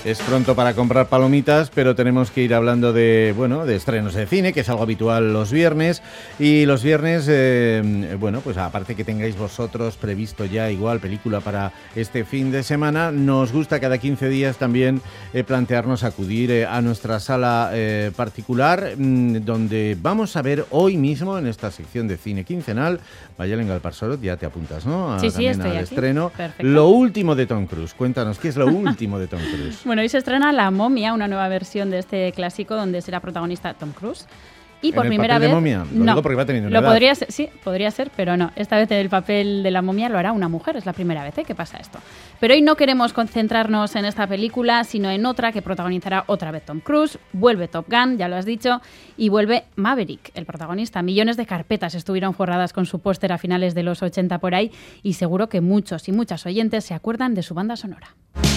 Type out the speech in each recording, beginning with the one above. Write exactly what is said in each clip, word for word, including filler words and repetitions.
Es pronto para comprar palomitas, pero tenemos que ir hablando de, bueno, de estrenos de cine, que es algo habitual los viernes. Y los viernes, eh, bueno, pues aparte que tengáis vosotros previsto ya igual película para este fin de semana, nos gusta cada quince días también eh, plantearnos acudir eh, a nuestra sala eh, particular, mmm, donde vamos a ver hoy mismo en esta sección de cine quincenal, Mayalen Galparsorot, ya te apuntas, ¿no? A, sí, sí, estoy al aquí. Estreno. Perfecto. Lo último de Tom Cruise. Cuéntanos, ¿qué es lo último de Tom Cruise? Bueno, hoy se estrena La momia, una nueva versión de este clásico donde será protagonista Tom Cruise. Y por ¿En el primera papel vez, de momia? Lo no, digo porque va teniendo una lo edad. podría ser, sí, podría ser, pero no. Esta vez en el papel de la momia lo hará una mujer, es la primera vez ¿eh? que pasa esto. Pero hoy no queremos concentrarnos en esta película, sino en otra que protagonizará otra vez Tom Cruise. Vuelve Top Gun, ya lo has dicho, y vuelve Maverick, el protagonista. Millones de carpetas estuvieron forradas con su póster a finales de los ochenta por ahí, y seguro que muchos y muchas oyentes se acuerdan de su banda sonora.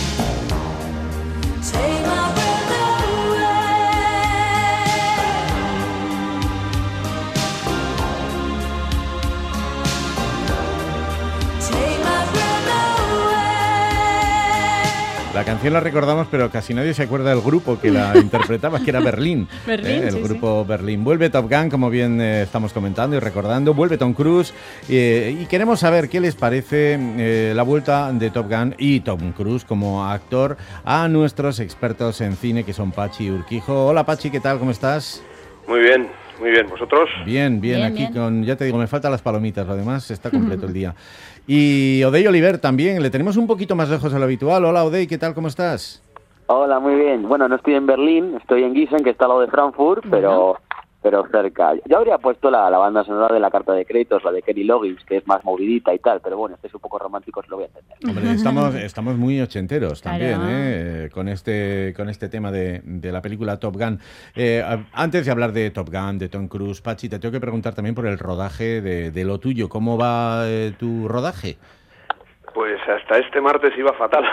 La canción la recordamos, pero casi nadie se acuerda del grupo que la interpretaba, que era Berlín. Berlín, ¿eh? El sí, grupo sí. Berlín. Vuelve Top Gun, como bien eh, estamos comentando y recordando. Vuelve Tom Cruise. Eh, y queremos saber qué les parece eh, la vuelta de Top Gun y Tom Cruise como actor a nuestros expertos en cine, que son Pachi y Urquijo. Hola, Pachi, ¿qué tal? ¿Cómo estás? Muy bien, muy bien. ¿Vosotros? Bien, bien. bien aquí bien. con, ya te digo, me faltan las palomitas, lo demás está completo el día. Y Odey Oliver también, le tenemos un poquito más lejos de lo habitual. Hola, Odey, ¿qué tal? ¿Cómo estás? Hola, muy bien. Bueno, no estoy en Berlín, estoy en Gießen, que está al lado de Frankfurt, pero pero cerca. Yo habría puesto la, la banda sonora de la carta de créditos, la de Kenny Loggins, que es más movidita y tal, pero bueno, este es un poco romántico, se lo voy a entender. Hombre, estamos, estamos muy ochenteros también, Claro. ¿eh? Con este, con este tema de, de la película Top Gun. Eh, antes de hablar de Top Gun, de Tom Cruise, Pachi, te tengo que preguntar también por el rodaje de, de lo tuyo. ¿Cómo va eh, tu rodaje? Pues hasta este martes iba fatal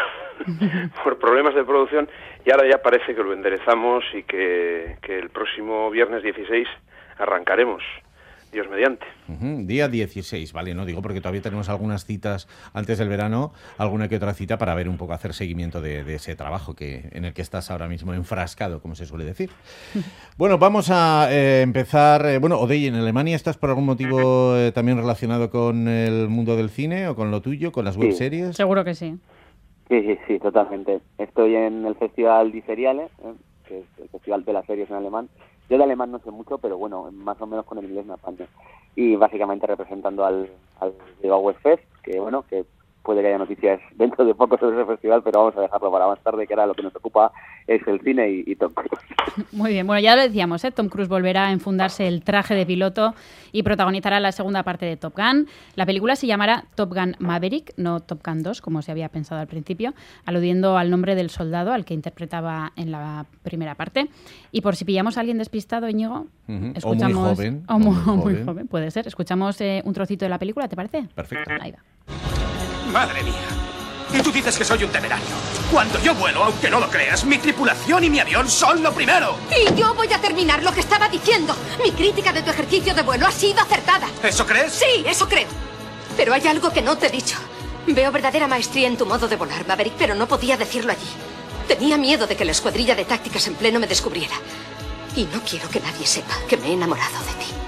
por problemas de producción y ahora ya parece que lo enderezamos y que, que el próximo viernes dieciséis arrancaremos, Dios mediante. Uh-huh. Día dieciséis, vale, no digo porque todavía tenemos algunas citas antes del verano, alguna que otra cita para ver un poco, hacer seguimiento de, de ese trabajo que en el que estás ahora mismo enfrascado, como se suele decir. Bueno, vamos a eh, empezar. Eh, bueno, Odey, ¿en Alemania estás por algún motivo eh, también relacionado con el mundo del cine o con lo tuyo, con las Sí. webseries? Seguro que sí. Sí, sí, sí, totalmente. Estoy en el Festival Die Seriale, ¿eh? que es el festival de las series en alemán. Yo de alemán no sé mucho, pero bueno, más o menos con el inglés me apaño. Y básicamente representando al, al Bilbao Fest, que bueno, que puede que haya noticias dentro de poco sobre ese festival, pero vamos a dejarlo para más tarde, que ahora lo que nos ocupa es el cine y, y Tom Cruise. Muy bien, bueno, ya lo decíamos, ¿eh? Tom Cruise volverá a enfundarse el traje de piloto y protagonizará la segunda parte de Top Gun. La película se llamará Top Gun Maverick, no Top Gun dos, como se había pensado al principio, aludiendo al nombre del soldado al que interpretaba en la primera parte. Y por si pillamos a alguien despistado, Íñigo, Uh-huh. escuchamos... O muy joven. O muy, o muy muy joven. joven, puede ser. Escuchamos eh, un trocito de la película, ¿te parece? Perfecto. Ahí va. Madre mía. Y tú dices que soy un temerario. Cuando yo vuelo, aunque no lo creas, mi tripulación y mi avión son lo primero. Y yo voy a terminar lo que estaba diciendo. Mi crítica de tu ejercicio de vuelo ha sido acertada. ¿Eso crees? Sí, eso creo. Pero hay algo que no te he dicho. Veo verdadera maestría en tu modo de volar, Maverick, pero no podía decirlo allí. Tenía miedo de que la escuadrilla de tácticas en pleno me descubriera. Y no quiero que nadie sepa que me he enamorado de ti.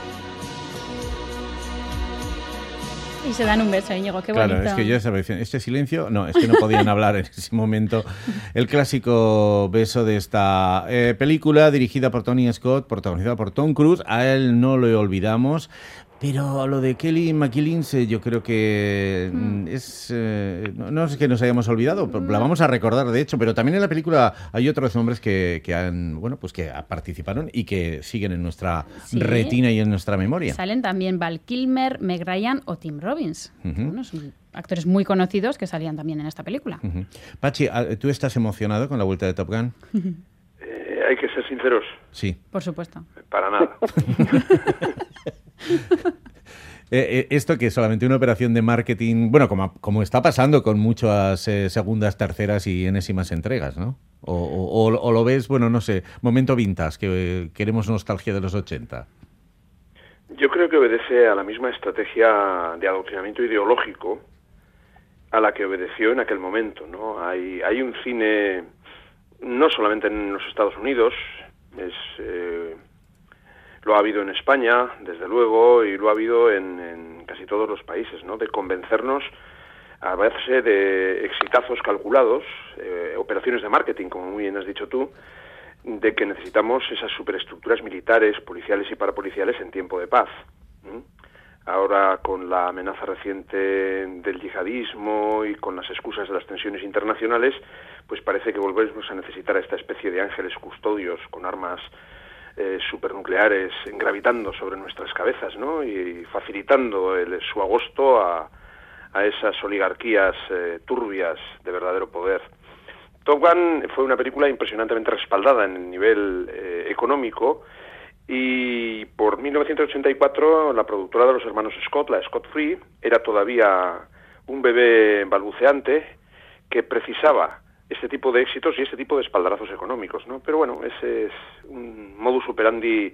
Y se dan un beso, Íñigo, qué Claro, bonito. es que yo estaba diciendo, este silencio, no, es que no podían hablar en ese momento. El clásico beso de esta eh, película, dirigida por Tony Scott, protagonizada por Tom Cruise, a él no lo olvidamos. Pero lo de Kelly McGillins eh, yo creo que mm. es... Eh, no, no es que nos hayamos olvidado, la vamos a recordar de hecho, pero también en la película hay otros hombres que, que han, bueno, pues que participaron y que siguen en nuestra Sí. retina y en nuestra memoria. Salen también Val Kilmer, Meg Ryan o Tim Robbins. Uh-huh. Bueno, son actores muy conocidos que salían también en esta película. Uh-huh. Pachi, ¿tú estás emocionado con la vuelta de Top Gun? Eh, hay que ser sinceros, Sí. Por supuesto. para nada. Eh, eh, esto que es solamente una operación de marketing, bueno, como, como está pasando con muchas eh, segundas, terceras y enésimas entregas, ¿no? O, o, o, o lo ves, bueno, no sé, momento vintage, que eh, queremos nostalgia de los ochenta. Yo creo que obedece a la misma estrategia de adoctrinamiento ideológico a la que obedeció en aquel momento, ¿no? Hay, hay un cine es solamente en los Estados Unidos, es eh, lo ha habido en España, desde luego, y lo ha habido en, en casi todos los países, ¿no? De convencernos a base de exitazos calculados, eh, operaciones de marketing, como muy bien has dicho tú, de que necesitamos esas superestructuras militares, policiales y parapoliciales en tiempo de paz. ¿Mm? Ahora, con la amenaza reciente del yihadismo y con las excusas de las tensiones internacionales, pues parece que volvemos a necesitar a esta especie de ángeles custodios con armas eh, supernucleares gravitando sobre nuestras cabezas, ¿no? Y facilitando el, su agosto a, a esas oligarquías eh, turbias de verdadero poder. Top Gun fue una película impresionantemente respaldada en el nivel eh, económico, y por mil novecientos ochenta y cuatro la productora de los hermanos Scott, la Scott Free, era todavía un bebé balbuceante que precisaba este tipo de éxitos y este tipo de espaldarazos económicos, ¿no? Pero bueno, ese es un modus operandi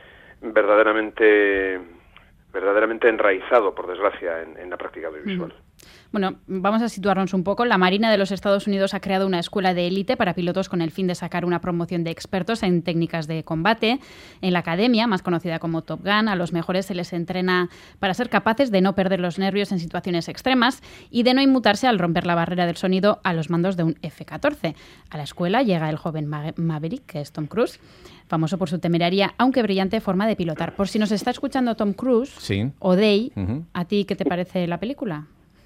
verdaderamente verdaderamente enraizado, por desgracia, en, en la práctica audiovisual. Mm. Bueno, vamos a situarnos un poco. La Marina de los Estados Unidos ha creado una escuela de élite para pilotos con el fin de sacar una promoción de expertos en técnicas de combate. En la academia, más conocida como Top Gun, a los mejores se les entrena para ser capaces de no perder los nervios en situaciones extremas y de no inmutarse al romper la barrera del sonido a los mandos de un efe catorce. A la escuela llega el joven Ma- Maverick, que es Tom Cruise, famoso por su temeraria, aunque brillante, forma de pilotar. Por si nos está escuchando Tom Cruise, sí. o Day, Uh-huh. ¿a ti qué te parece la película?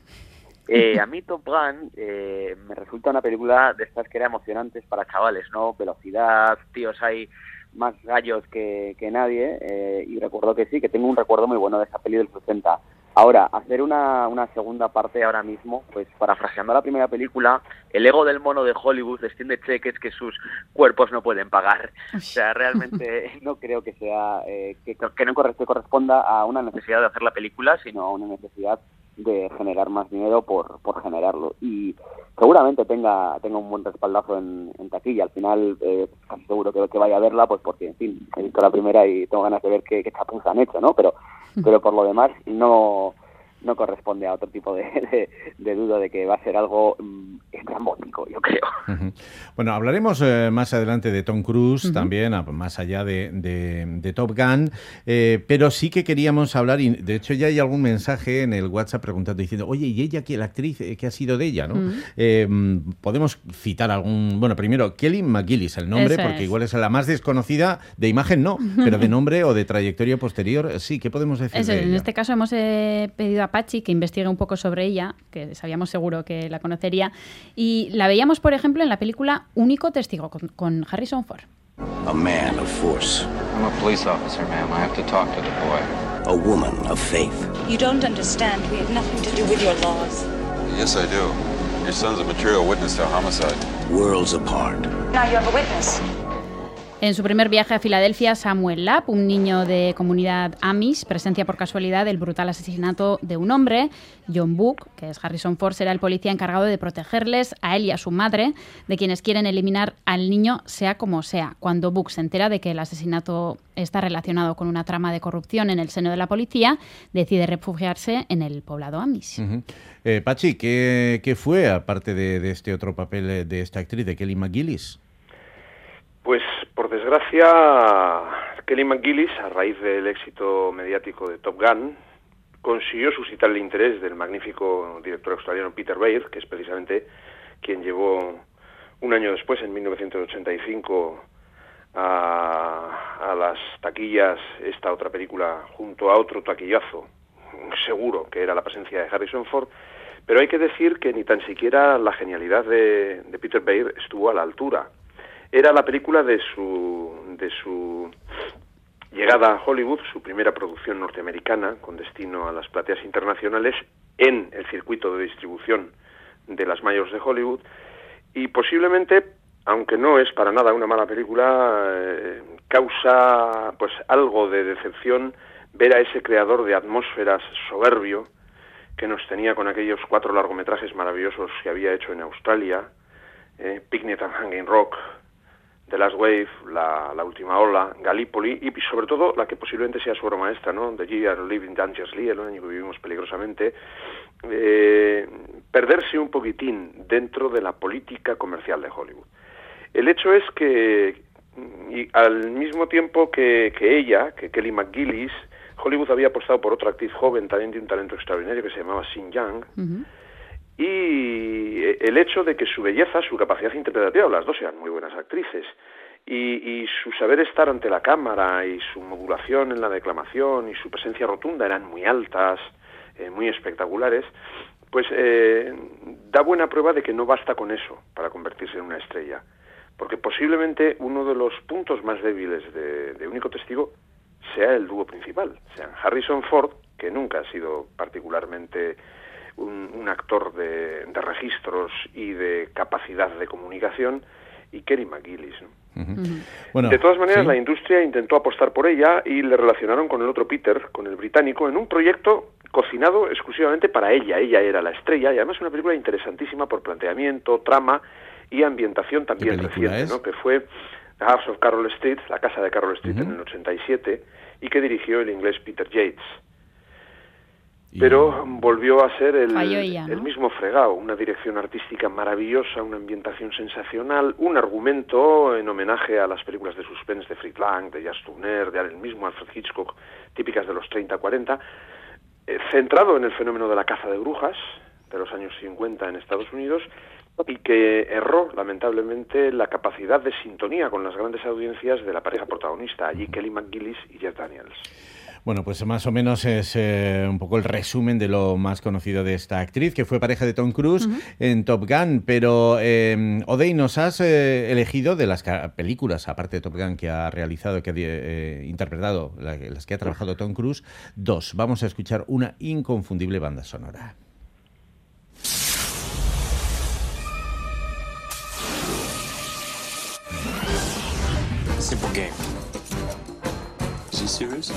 Eh, a mí Top Gun eh, me resulta una película de estas que eran emocionantes para chavales, ¿no? Velocidad, tíos, hay más gallos que, que nadie, eh, y recuerdo que sí, que tengo un recuerdo muy bueno de esa peli del sesenta. Ahora, hacer una, una segunda parte ahora mismo, pues parafraseando la primera película, el ego del mono de Hollywood extiende cheques que sus cuerpos no pueden pagar. O sea, realmente no creo que sea eh, que, que no corresponda a una necesidad de hacer la película, sino a una necesidad de generar más dinero por, por generarlo, y seguramente tenga tenga un buen respaldazo en, en taquilla. Al final eh, casi seguro que, que vaya a verla, pues porque, en fin, he visto la primera y tengo ganas de ver qué, qué chapuzas han hecho, ¿no? Pero pero por lo demás no no corresponde a otro tipo de, de, de duda de que va a ser algo um, estrambótico, yo creo. Uh-huh. Bueno, hablaremos eh, más adelante de Tom Cruise, uh-huh. también, a, más allá de, de, de Top Gun, eh, pero sí que queríamos hablar, y de hecho ya hay algún mensaje en el WhatsApp preguntando, diciendo, oye, ¿y ella, qué, la actriz, eh, qué ha sido de ella? ¿No? Uh-huh. Eh, podemos citar algún, bueno, primero, Kelly McGillis, el nombre, Eso porque es. igual es la más desconocida, de imagen no, pero de nombre o de trayectoria posterior, sí, ¿qué podemos decir Eso, de en ella? este caso hemos eh, pedido a Pachi que investigue un poco sobre ella, que sabíamos seguro que la conocería, y la veíamos, por ejemplo, en la película Único Testigo, con, con Harrison Ford. A man of force. I'm a police officer, ma'am. I have to talk to the boy. A woman of faith. You don't understand. We have nothing to do with your laws. Yes, I do. Your son's a material witness to a homicide. Worlds apart. Now you have a witness. En su primer viaje a Filadelfia, Samuel Lapp, un niño de comunidad Amish, presencia por casualidad el brutal asesinato de un hombre. John Book, que es Harrison Ford, será el policía encargado de protegerles a él y a su madre, de quienes quieren eliminar al niño sea como sea. Cuando Book se entera de que el asesinato está relacionado con una trama de corrupción en el seno de la policía, decide refugiarse en el poblado Amish. Uh-huh. eh, Pachi, ¿qué, ¿qué fue, aparte de, de este otro papel de esta actriz, de Kelly McGillis? Pues, por desgracia, Kelly McGillis, a raíz del éxito mediático de Top Gun, consiguió suscitar el interés del magnífico director australiano Peter Weir, que es precisamente quien llevó un año después, en mil novecientos ochenta y cinco, a, a las taquillas esta otra película junto a otro taquillazo, seguro, que era la presencia de Harrison Ford. Pero hay que decir que ni tan siquiera la genialidad de, de Peter Weir estuvo a la altura. Era la película de su de su llegada a Hollywood, su primera producción norteamericana con destino a las plateas internacionales en el circuito de distribución de las mayores de Hollywood, y posiblemente, aunque no es para nada una mala película, eh, causa pues algo de decepción ver a ese creador de atmósferas soberbio que nos tenía con aquellos cuatro largometrajes maravillosos que había hecho en Australia, eh, Picnic and Hanging Rock, The Last Wave, la, la Última Ola, Gallipoli, y sobre todo la que posiblemente sea su obra maestra, ¿no? The Year Living Dangerously, el año que vivimos peligrosamente. Eh, perderse un poquitín dentro de la política comercial de Hollywood. El hecho es que, y al mismo tiempo que, que ella, que Kelly McGillis, Hollywood había apostado por otra actriz joven, también de un talento extraordinario, que se llamaba Sean Young, uh-huh. y el hecho de que su belleza, su capacidad interpretativa, las dos eran muy buenas actrices, y, y su saber estar ante la cámara y su modulación en la declamación y su presencia rotunda eran muy altas, eh, muy espectaculares, pues eh, da buena prueba de que no basta con eso para convertirse en una estrella. Porque posiblemente uno de los puntos más débiles de, de Único Testigo sea el dúo principal, sean Harrison Ford, que nunca ha sido particularmente un, un actor de, de registros y de capacidad de comunicación, y Kelly McGillis, ¿no? Uh-huh. Bueno, de todas maneras, ¿sí? La industria intentó apostar por ella y le relacionaron con el otro Peter, con el británico, en un proyecto cocinado exclusivamente para ella. Ella era la estrella, y además una película interesantísima por planteamiento, trama y ambientación también reciente, es? ¿no? Que fue The House of Carol Street, la casa de Carol Street, uh-huh. en el ochenta y siete, y que dirigió el inglés Peter Yates. Y... Pero volvió a ser el, ella, ¿no? el mismo fregado, una dirección artística maravillosa, una ambientación sensacional, un argumento en homenaje a las películas de suspense de Fritz Lang, de Jacques Tourneur, de el mismo Alfred Hitchcock, típicas de los treinta cuarenta, eh, centrado en el fenómeno de la caza de brujas de los años cincuenta en Estados Unidos, y que erró, lamentablemente, la capacidad de sintonía con las grandes audiencias de la pareja protagonista, allí Kelly McGillis y Jeff Daniels. Bueno, pues más o menos es eh, un poco el resumen de lo más conocido de esta actriz, que fue pareja de Tom Cruise uh-huh. en Top Gun, pero eh, Odey, nos has eh, elegido de las películas, aparte de Top Gun, que ha realizado, que ha eh, interpretado, la, las que ha trabajado Tom Cruise, dos. Vamos a escuchar una inconfundible banda sonora. Simple game. Is he serious?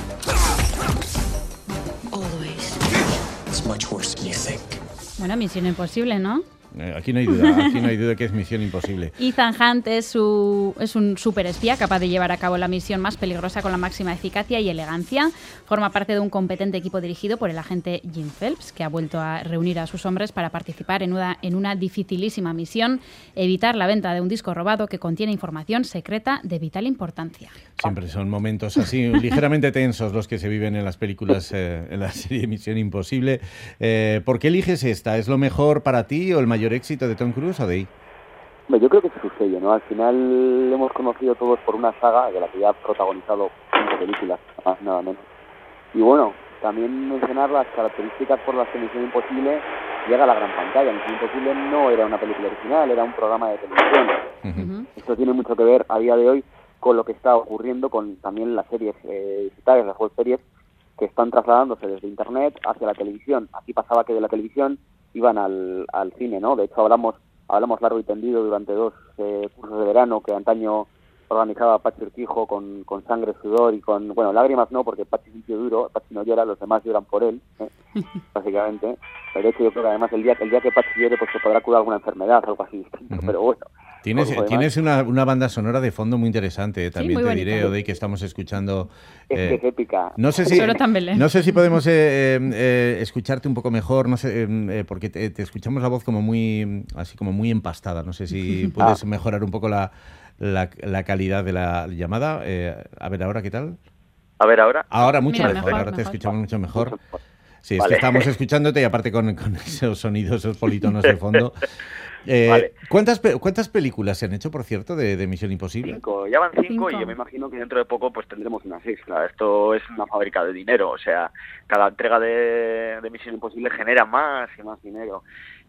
Always. It's much worse than you think. Bueno, Misión Imposible, ¿no? Aquí no hay duda, aquí no hay duda que es Misión Imposible. Ethan Hunt es, su, es un superespía capaz de llevar a cabo la misión más peligrosa con la máxima eficacia y elegancia. Forma parte de un competente equipo dirigido por el agente Jim Phelps, que ha vuelto a reunir a sus hombres para participar en una, en una dificilísima misión: evitar la venta de un disco robado que contiene información secreta de vital importancia. Siempre son momentos así ligeramente tensos los que se viven en las películas, eh, en la serie Misión Imposible. Eh, ¿Por qué eliges esta? ¿Es lo mejor para ti o el mayor éxito de Tom Cruise o de ahí? Bueno, yo creo que es su sello, ¿no? Al final hemos conocido todos por una saga de la que ya ha protagonizado cinco películas, nada menos. Y bueno, también mencionar las características por las que Misión Imposible llega a la gran pantalla. Misión Imposible no era una película original, era un programa de televisión. Uh-huh. Esto tiene mucho que ver a día de hoy con lo que está ocurriendo con también las series eh, digitales, las web series, que están trasladándose desde Internet hacia la televisión. Aquí pasaba que de la televisión iban al, al cine, ¿no? De hecho, hablamos hablamos largo y tendido durante dos eh, cursos de verano que antaño organizaba Pachi Urquijo con, con sangre, sudor y con, bueno, lágrimas no, porque Pachi es un tío duro, Pachi no llora, los demás lloran por él, ¿eh? básicamente. Pero de hecho yo creo que además el día, el día que Pachi llore, pues se podrá curar alguna enfermedad, algo así distinto, uh-huh. pero bueno. Tienes, tienes una, una banda sonora de fondo muy interesante, eh, también sí, muy te bonita. diré, Odey, que estamos escuchando. Es eh, que es épica. No sé si, no sé si podemos eh, eh, escucharte un poco mejor, no sé, eh, porque te, te escuchamos la voz como muy, así como muy empastada. No sé si puedes ah. mejorar un poco la, la, la calidad de la llamada. Eh, a ver, ahora, ¿qué tal? A ver, ahora. Ahora mucho Mira, mejor, mejor, ahora te mejor. escuchamos mucho mejor. Mucho mejor. Sí, es vale. que estamos escuchándote y aparte con, con esos sonidos, esos politonos de fondo. Eh, vale. ¿cuántas, ¿Cuántas películas se han hecho, por cierto, de, de Misión Imposible? Cinco, ya van cinco, cinco y yo me imagino que dentro de poco pues tendremos una sexta. Esto es una fábrica de dinero, o sea, cada entrega de, de Misión Imposible genera más y más dinero.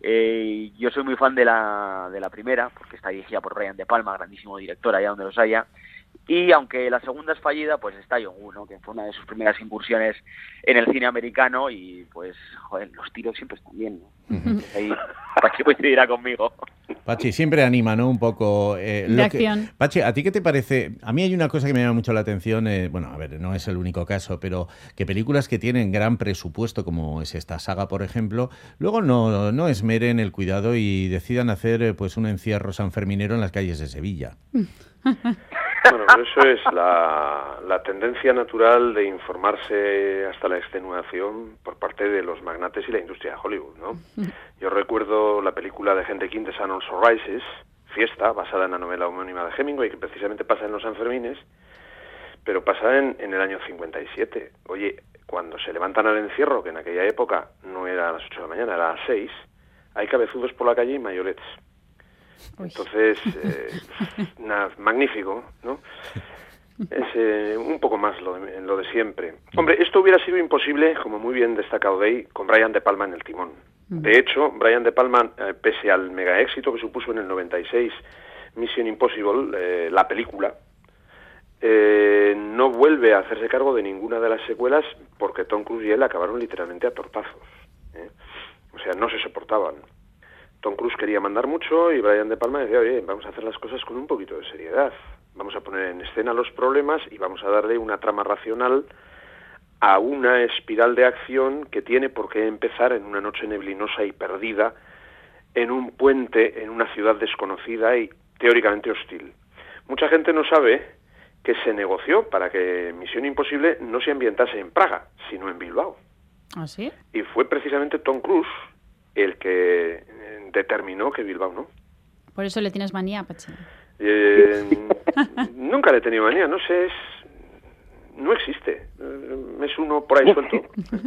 Eh, yo soy muy fan de la, de la primera, porque está dirigida por Brian De Palma, grandísimo director allá donde los haya. Y aunque la segunda es fallida, pues está John Woo, ¿no? Que fue una de sus primeras incursiones en el cine americano y pues, joder, los tiros siempre están bien, ¿no? Uh-huh. Ahí Pachi coincidirá conmigo. Pachi siempre anima, ¿no? Un poco... Eh, de lo acción. Que, Pachi, ¿a ti qué te parece? A mí hay una cosa que me llama mucho la atención, eh, bueno, a ver, no es el único caso, pero que películas que tienen gran presupuesto, como es esta saga, por ejemplo, luego no, no esmeren el cuidado y decidan hacer eh, pues un encierro sanferminero en las calles de Sevilla. Bueno, eso es la, la tendencia natural de informarse hasta la extenuación por parte de los magnates y la industria de Hollywood, ¿no? Yo recuerdo la película de Henry King de Sun Also Rises, Fiesta, basada en la novela homónima de Hemingway, que precisamente pasa en los Sanfermines, pero pasa en, en el año cincuenta y siete. Oye, cuando se levantan al encierro, que en aquella época no era a las ocho de la mañana, era a las seis, hay cabezudos por la calle y mayolets. Entonces, eh, nada, magnífico, ¿no? Es eh, un poco más lo de, lo de siempre. Hombre, esto hubiera sido imposible, como muy bien destacado Day, con Brian De Palma en el timón. De hecho, Brian De Palma, eh, pese al mega éxito que supuso en el noventa y seis Mission Impossible, eh, la película, eh, no vuelve a hacerse cargo de ninguna de las secuelas porque Tom Cruise y él acabaron literalmente a tortazos, ¿eh? O sea, no se soportaban. Tom Cruise quería mandar mucho y Brian De Palma decía, oye, vamos a hacer las cosas con un poquito de seriedad. Vamos a poner en escena los problemas y vamos a darle una trama racional a una espiral de acción que tiene por qué empezar en una noche neblinosa y perdida, en un puente, en una ciudad desconocida y teóricamente hostil. Mucha gente no sabe que se negoció para que Misión Imposible no se ambientase en Praga, sino en Bilbao. ¿Ah, sí? Y fue precisamente Tom Cruise el que determinó que Bilbao no. Por eso le tienes manía, Pachi. Eh, nunca le he tenido manía, no sé, es, no existe, es uno por ahí suelto.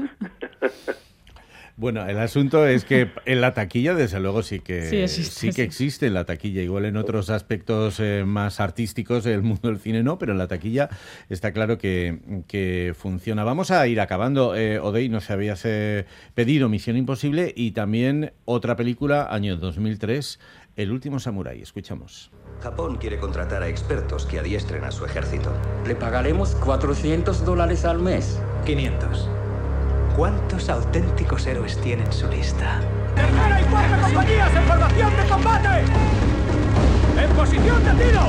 Bueno, el asunto es que en la taquilla, desde luego, sí que sí, existe, sí que sí. existe en la taquilla. Igual en otros aspectos eh, más artísticos del mundo del cine no, pero en la taquilla está claro que, que funciona. Vamos a ir acabando. Eh, Odey, nos habías eh, pedido Misión Imposible y también otra película, año dos mil tres, El último samurái. Escuchamos. Japón quiere contratar a expertos que adiestren a su ejército. Le pagaremos cuatrocientos dólares al mes. quinientos. ¿Cuántos auténticos héroes tiene en su lista? ¡Tercera y cuarta compañías en formación de combate! ¡En posición de tiro!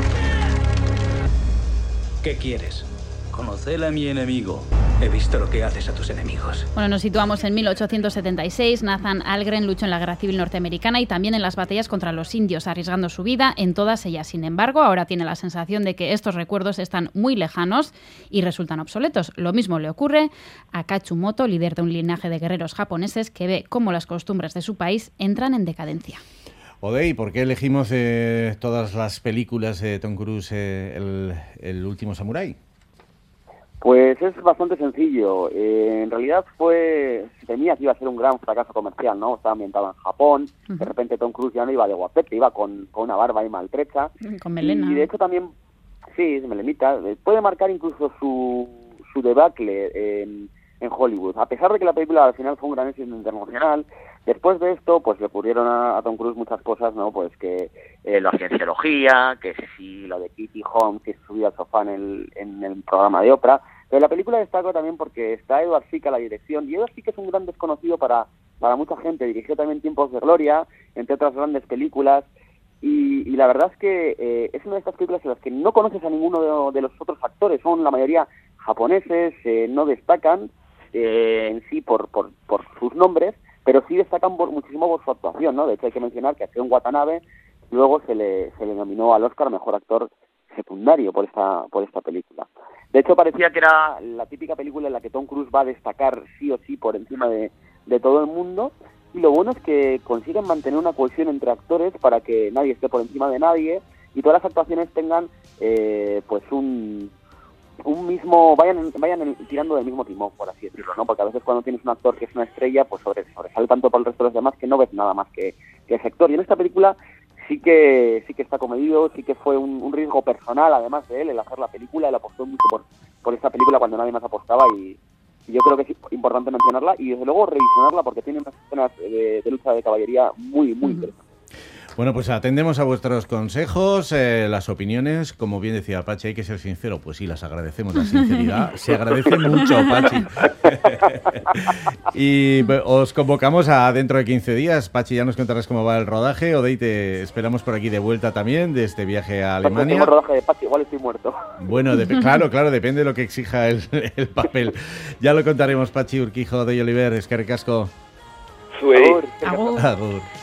¿Qué quieres? Conocer a mi enemigo. He visto lo que haces a tus enemigos. Bueno, nos situamos en mil ochocientos setenta y seis. Nathan Algren luchó en la Guerra Civil Norteamericana y también en las batallas contra los indios, arriesgando su vida en todas ellas. Sin embargo, ahora tiene la sensación de que estos recuerdos están muy lejanos y resultan obsoletos. Lo mismo le ocurre a Katsumoto, líder de un linaje de guerreros japoneses que ve cómo las costumbres de su país entran en decadencia. Odey, ¿por qué elegimos eh, todas las películas de Tom Cruise, eh, el, el último samurái? Pues es bastante sencillo. Eh, en realidad fue, se temía que iba a ser un gran fracaso comercial, ¿no? Estaba ambientado en Japón, uh-huh. De repente Tom Cruise ya no iba de guapete, iba con, con una barba ahí maltrecha. Con melena. Y de hecho también, sí, melenita, puede marcar incluso su, su debacle en, en Hollywood. A pesar de que la película al final fue un gran éxito internacional, después de esto, pues le ocurrieron a, a Tom Cruise muchas cosas, ¿no? Pues que eh, la cienciología, que sí, lo de Kitty Holmes, que se subía al sofá en el, en el programa de Oprah. Pero la película destaca también porque está Edward Zwick a la dirección, y Edward Zwick es un gran desconocido para, para mucha gente. Dirigió también Tiempos de Gloria, entre otras grandes películas, y, y la verdad es que eh, es una de estas películas en las que no conoces a ninguno de, de los otros actores, son la mayoría japoneses, eh, no destacan eh, en sí por, por, por sus nombres, pero sí destacan por, muchísimo por su actuación, ¿no? De hecho hay que mencionar que a Ken Watanabe luego se le, se le nominó al Oscar a Mejor Actor Secundario por esta, por esta película. De hecho parecía que era la típica película en la que Tom Cruise va a destacar sí o sí por encima de, de todo el mundo, y lo bueno es que consiguen mantener una cohesión entre actores para que nadie esté por encima de nadie y todas las actuaciones tengan eh, pues un un mismo, vayan vayan tirando del mismo timón, por así decirlo, ¿no? Porque a veces cuando tienes un actor que es una estrella, pues sobre, sobresale tanto por el resto de los demás que no ves nada más que, que ese actor. Y en esta película sí que sí que está comedido, sí que fue un, un riesgo personal, además de él, el hacer la película. Él apostó mucho por, por esta película cuando nadie más apostaba, y, y yo creo que es importante mencionarla y desde luego revisionarla porque tiene unas escenas de, de lucha de caballería muy, muy interesantes. Bueno, pues atendemos a vuestros consejos, eh, las opiniones. Como bien decía Pachi, hay que ser sincero. Pues sí, las agradecemos, la sinceridad. Se agradece mucho, Pachi. Y os convocamos a dentro de quince días. Pachi, ya nos contarás cómo va el rodaje. Odey, te esperamos por aquí de vuelta también, de este viaje a Alemania. El rodaje de Pachi, igual estoy muerto. Bueno, de, claro, claro, depende de lo que exija el, el papel. Ya lo contaremos, Pachi Urquijo, Odey Oliver, eskerrik asko. Agur. Agur. Agur.